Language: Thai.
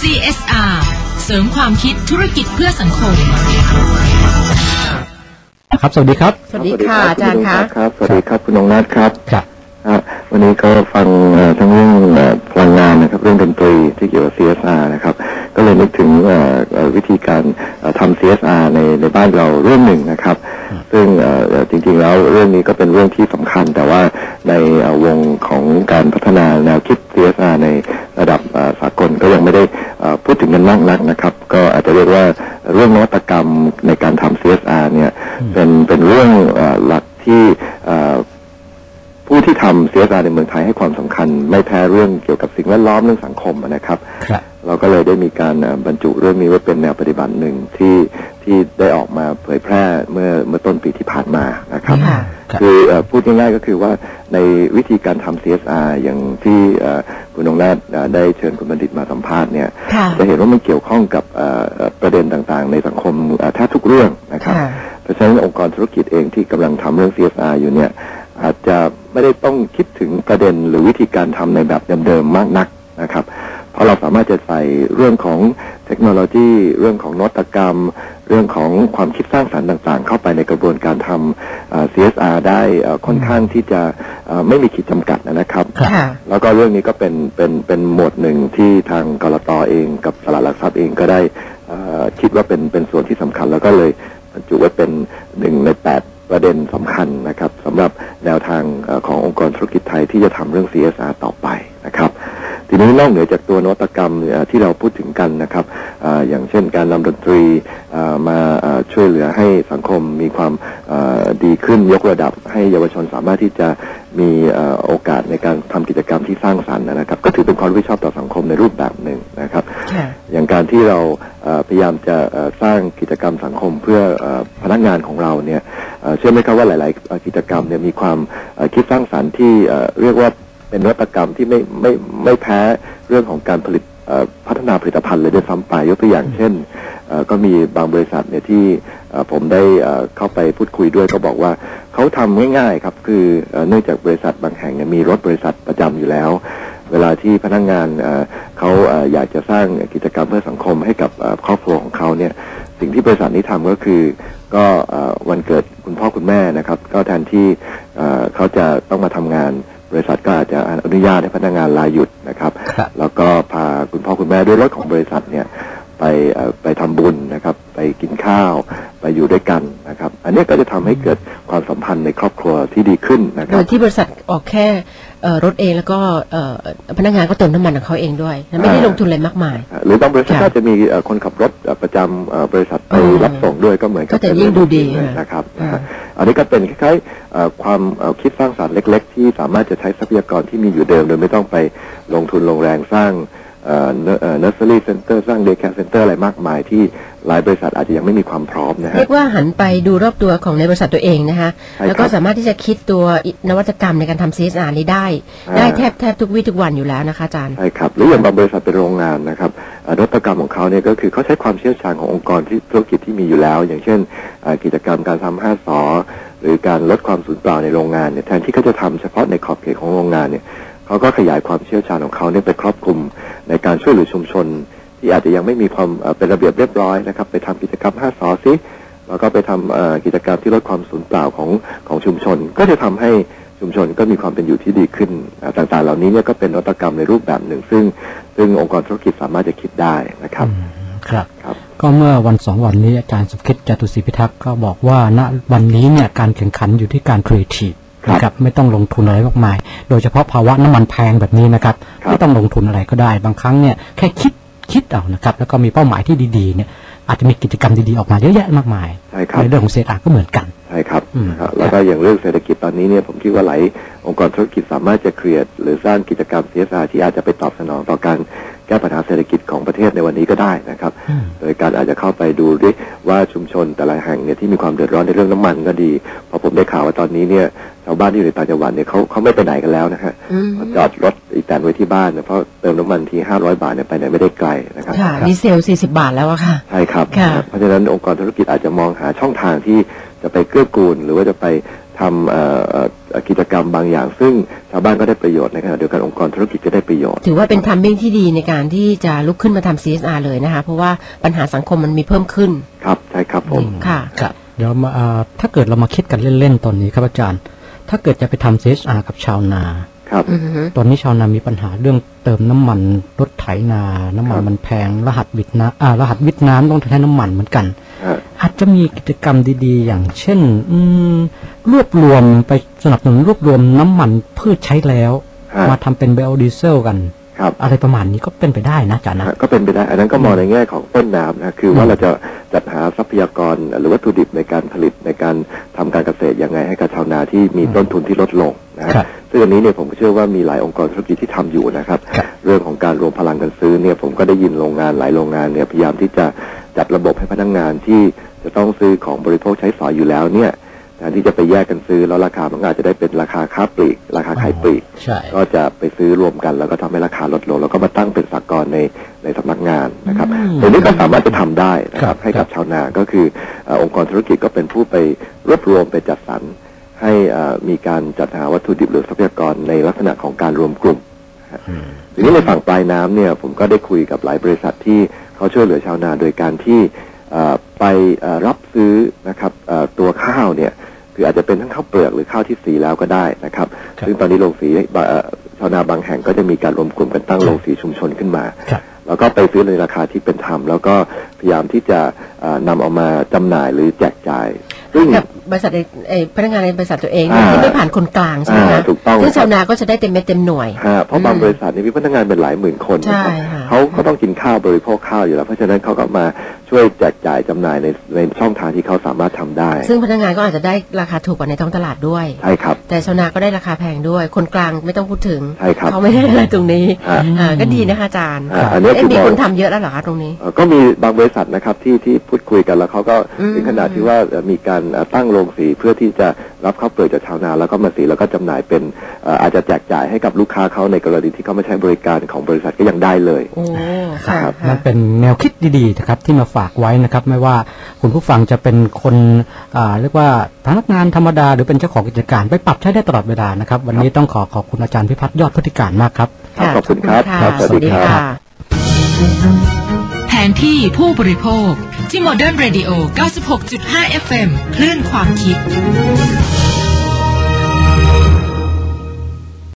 CSR เสริมความคิดธุรกิจเพื่อสังคมครับสวัสดีครับสวัสดีค่ะอาจารย์ครับสวัสดีครับคุณนงนัทครับครับวันนี้ก็ฟังทั้งเรื่องพลังงานนะครับเรื่องดนตรีที่เกี่ยวกับ CSR นะครับก็เลยนึกถึงวิธีการทำ CSR ในบ้านเราเรื่องหนึ่งนะครับซึ่งจริงๆแล้วเรื่องนี้ก็เป็นเรื่องที่สำคัญแต่ว่าในวงของการพัฒนาแนวคิด CSR ในระดับสากลก็ยังไม่ได้พูดถึงกันมากนักนะครับก็อาจจะเรียกว่าเรื่องนวัตกรรมในการทำ CSR เนี่ยเป็นเรื่องหลักที่ผู้ที่ทำ CSR ในเมืองไทยให้ความสำคัญไม่แพ้เรื่องเกี่ยวกับสิ่งแวดล้อมเรื่องสังคมนะครับเราก็เลยได้มีการบรรจุเรื่องนี้ไว้เป็นแนวปฏิบัติหนึ่งที่ได้ออกมาเผยแพร่เมื่อต้นปีที่ผ่านมานะครับคือพูดง่ายๆก็คือว่าในวิธีการทำ CSR อย่างที่คุณนงนาถได้เชิญคุณบัณฑิตมาสัมภาษณ์เนี่ยจะเห็นว่ามันเกี่ยวข้องกับประเด็นต่างๆในสังคมแทบทุกเรื่องนะครับเพราะฉะนั้นองค์กรธุรกิจเองที่กำลังทำเรื่อง CSR อยู่เนี่ยอาจจะไม่ได้ต้องคิดถึงประเด็นหรือวิธีการทำในแบบเดิมๆมากนักนะครับเพราะเราสามารถจะใส่เรื่องของเทคโนโลยีเรื่องของนวัตกรรมเรื่องของความคิดสร้างสรรค์ต่างๆเข้าไปในกระบวนการทำCSR ได้ค่อนข้างที่จะไม่มีขีดจำกัดนะครับแล้วก็เรื่องนี้ก็เป็นหมวดหนึ่งที่ทางกลต.เองกับตลาดหลักทรัพย์เองก็ได้คิดว่าเป็นส่วนที่สำคัญแล้วก็เลยบรรจุไว้เป็น1 ใน 8ประเด็นสำคัญนะครับสำหรับแนวทางขององค์กรธุรกิจไทยที่จะทำเรื่อง CSR ต่อไปนะครับทีนี้นอกเหนือจากตัวนวัตกรรมที่เราพูดถึงกันนะครับอย่างเช่นการนำดนตรีมาช่วยเหลือให้สังคมมีความดีขึ้นยกระดับให้เยาวชนสามารถที่จะมีโอกาสในการทำกิจกรรมที่สร้างสรรค์นะครับก็ถือเป็นความรับผิดชอบต่อสังคมในรูปแบบหนึ่งนะครับอย่างการที่เราพยายามจะสร้างกิจกรรมสังคมเพื่อพนักงานของเราเนี่ยเชื่อไหมครับว่าหลายๆกิจกรรมเนี่ยมีความคิดสร้างสรรค์ที่เรียกว่าเป็นนวัตกรรมที่ไม่แพ้เรื่องของการผลิตพัฒนาผลิตภัณฑ์เลยด้วยซ้ำไปยกตัวอย่างเช่นก็มีบางบริษัทเนี่ยที่ผมได้เข้าไปพูดคุยด้วยก็บอกว่าเขาทำง่ายๆครับคือเนื่องจากบริษัทบางแห่งเนี่ยมีรถบริษัทประจำอยู่แล้วเวลาที่พนักงานเขาอยากจะสร้างกิจกรรมเพื่อสังคมให้กับครอบครัวของเขาเนี่ยสิ่งที่บริษัทนี้ทำก็คือก็วันเกิดคุณพ่อคุณแม่นะครับก็แทนที่เขาจะต้องมาทำงานบริษัทก็อาจจะอนุญาตให้พนักงานลาหยุดนะครับแล้วก็พาคุณพ่อคุณแม่ด้วยรถของบริษัทเนี่ยไปทำบุญนะครับไปกินข้าวไปอยู่ด้วยกันนะครับอันนี้ก็จะทำให้เกิดความสัมพันธ์ในครอบครัวที่ดีขึ้นนะครับโดยที่บริษัทออกแค่รถเองแล้วก็พนักงานก็เติมน้ำมันของเขาเองด้วยไม่ได้ลงทุนอะไรมากมายหรือบางบริษัทก็จะมีคนขับรถประจำบริษัทไปรับส่งด้วยก็เหมือนกับก็จะยิ่งดูดีนะครับอันนี้ก็เป็นคล้ายๆความคิดสร้างสรรค์เล็กๆที่สามารถจะใช้ทรัพยากรที่มีอยู่เดิมโดยไม่ต้องไปลงทุนลงแรงสร้างnursery center สร้าง daycare center อะไรมากมายที่หลายบริษัทอาจจะยังไม่มีความพร้อมนะฮะเรียกว่าหันไปดูรอบตัวของในบริษัทตัวเองนะคะแล้วก็สามารถที่จะคิดตัวนวัตกรรมในการทำ CSR นี้ได้แทบทุกวี่ทุกวันอยู่แล้วนะคะอาจารย์ใช่ครับหรืออย่างบางบริษัทเป็นโรงงานนะครับนวัตกรรมของเขาเนี่ยก็คือเขาใช้ความเชี่ยวชาญขององค์กรที่ธุรกิจที่มีอยู่แล้วอย่างเช่นกิจกรรมการทำ5 ส.หรือการลดความสูญเปล่าในโรงงานเนี่ยแทนที่เขาจะทำเฉพาะในขอบเขตของโรงงานเนี่ยเขาก็ขยายความเชี่ยวชาญของเขาเนี่ยไปครอบคลุมในการช่วยเหลือชุมชนที่อาจจะยังไม่มีความเป็นระเบียบเรียบร้อยนะครับไปทำกิจกรรม5 ส.ซิแล้วก็ไปทำกิจกรรมที่ลดความสูญเปล่าของชุมชนก็จะทำให้ชุมชนก็มีความเป็นอยู่ที่ดีขึ้นต่างๆเหล่านี้เนี่ยก็เป็นนวัตกรรมในรูปแบบหนึ่งซึ่งองค์กรธุรกิจสามารถจะคิดได้นะครับครับก็เมื่อวัน2 วันนี้อาจารย์สุขิต จตุศรีพิทักษ์ก็บอกว่าณวันนี้เนี่ยการแข่งขันอยู่ที่การครีเอทีฟนะครับไม่ต้องลงทุนอะไรมากมายโดยเฉพาะภาวะน้ำมันแพงแบบนี้นะครับไม่ต้องลงทุนอะไรก็ได้บางครั้งเนี่ยแค่คิดเอานะครับแล้วก็มีเป้าหมายที่ดีๆเนี่ยอาจจะมีกิจกรรมดีๆออกมาเยอะแยะมากมายในเรื่องของ CSR ก็เหมือนกันใช่ครับแล้วก็อย่างเรื่องเศรษฐกิจตอนนี้เนี่ยผมคิดว่าหลายองค์กรธุรกิจสามารถจะครีเอทหรือสร้างกิจกรรม CSR ที่อาจจะไปตอบสนองต่อการแก้ปัญหาเศรษฐกิจของประเทศในวันนี้ก็ได้นะครับโดยการอาจจะเข้าไปดูด้วยว่าชุมชนแต่ละแห่งเนี่ยที่มีความเดือดร้อนในเรื่องน้ำมันก็ดีเพราะผมได้ข่าวว่าตอนนี้เนี่ยชาวบ้านที่อยู่ในต่างจังหวัดเนี่ยเขาไม่ไปไหนกันแล้วนะฮะจอดรถอีแตนไว้ที่บ้านเพราะเติมน้ำมันที500 บาทเนี่ยไปไหนไม่ได้ไกลนะครับดีเซล40 บาทแล้วอะค่ะใช่ครับเพราะฉะนั้นองค์กรธุรกิจอาจจะมองหาช่องทางที่จะไปเกื้อกูลหรือว่าจะไปทำกิจกรรมบางอย่างซึ่งชาวบ้านก็ได้ประโยชน์ในขณะเดียวกันองค์กรธุรกิจก็ได้ประโยชน์ถือว่าเป็นทัมมิ่งที่ดีในการที่จะลุกขึ้นมาทำ CSR เลยนะคะเพราะว่าปัญหาสังคมมันมีเพิ่มขึ้นครับใช่ครับผมค่ะเดี๋ยวมาถ้าเกิดเรามาคิดกันเล่นๆตอนนี้ครับอาจารย์ถ้าเกิดจะไปทำ CSR กับชาวนาครับตอนนี้ชาวนามีปัญหาเรื่องเติมน้ำมันรถไถนาน้ำมันมันแพงรหัสวิทย์น้ำต้องใช้น้ำมันเหมือนกันอาจจะมีกิจกรรมดีๆอย่างเช่นรวบรวมไปสนับสนุนรวบรวมน้ำมันพืชใช้แล้วมาทำเป็นไบโอดีเซลกันอะไรประมาณนี้ก็เป็นไปได้นะอาจารย์นะก็เป็นไปได้อันนั้นก็มองในแง่ของต้นน้ำนะคือว่าเราจะจัดหาทรัพยากรหรือวัตถุดิบในการผลิตในการทำการเกษตรยังไงให้กับชาวนาที่มีต้นทุนที่ลดลงนะครับซึ่งอันนี้เนี่ยผมเชื่อว่ามีหลายองค์กรธุรกิจที่ทำอยู่นะครับเรื่องของการรวมพลังกันซื้อเนี่ยผมก็ได้ยินโรงงานหลายโรงงานเนี่ยพยายามที่จะจัดระบบให้พนักงานที่จะต้องซื้อของบริโภคใช้สอยอยู่แล้วเนี่ยแทนที่จะไปแยกกันซื้อแล้วราคามันอาจจะได้เป็นราคาค้าปลีกราคาขายปลีกก็จะไปซื้อรวมกันแล้วก็ทำให้ราคาลดลงแล้วก็มาตั้งเป็นสหกรณ์ในสำนักงานนะครับตรงนี้ก็สามารถจะทำได้นะครับให้กับชาวนาก็คือองค์กรธุรกิจก็เป็นผู้ไปรวบรวมไปจัดสรรให้มีการจัดหาวัตถุดิบหรือทรัพยากรในลักษณะของการรวมกลุ่มทีนี้ในฝั่งปลายน้ำเนี่ยผมก็ได้คุยกับหลายบริษัทที่เขาช่วยเหลือชาวนาโดยการที่ไปรับซื้อนะครับตัวข้าวเนี่ยคืออาจจะเป็นทั้งข้าวเปลือกหรือข้าวที่สีแล้วก็ได้นะครับซึ่งตอนนี้โรงสีชาวนาบางแห่งก็จะมีการรวมกลุ่มกันตั้งโรงสีชุมชนขึ้นมาแล้วก็ไปซื้อในราคาที่เป็นธรรมแล้วก็พยายามที่จะนำเอามาจำหน่ายหรือแจกจ่ายซึ่งบริษัทพนักงานในบริษัทตัวเองที่ไม่ผ่านคนกลางใช่ไหมคะถูกต้องซึ่งชาวนาก็จะได้เต็มเม็ดเต็มหน่วยเพราะบางบริษัทนี่มีพนักงานเป็นหลายหมื่นคนเขาก็ต้องกินข้าวบริโภคข้าวอยู่แล้วเพราะฉะนั้นเขาก็มาช่วยแจกจ่ายจำหน่ายในช่องทางที่เขาสามารถทำได้ซึ่งพนักงานก็อาจจะได้ราคาถูกกว่าในท้องตลาดด้วยใช่ครับแต่ชาวนาก็ได้ราคาแพงด้วยคนกลางไม่ต้องพูดถึงใช่ครับเขาไม่ได้อะไรตรงนี้ก็ดีนะคะอาจารย์อันนี้มีคนทำเยอะแล้วเหรอคะตรงนี้ก็มีบางบริษัทนะครับที่พูดคุยกันแล้วเขาก็ถึงขนาดที่ว่ามีการตั้งโรงสีเพื่อที่จะรับข้าวเปลือกจากชาวนาแล้วก็มาสีแล้วก็จำหน่ายเป็นอาจจะแจกจ่ายให้กับลูกค้าเขาในกรณีที่เขาไม่ใช้บริการของบริษัทก็ยังได้เลยครับมันเป็นแนวคิดดีๆนะครับที่มาฝากไว้นะครับไม่ว่าคุณผู้ฟังจะเป็นคนเรียกว่าพนักงานธรรมดาหรือเป็นเจ้าของกิจการไปปรับใช้ได้ตลอดเวลานะครับวันนี้ต้องขอบคุณอาจารย์พิพัฒน์ยอดพุทธิการมากครับขอบคุณครับสวัสดีครับแผนที่ผู้บริโภคที่ Modern Radio 96.5 FM คลื่นความคิด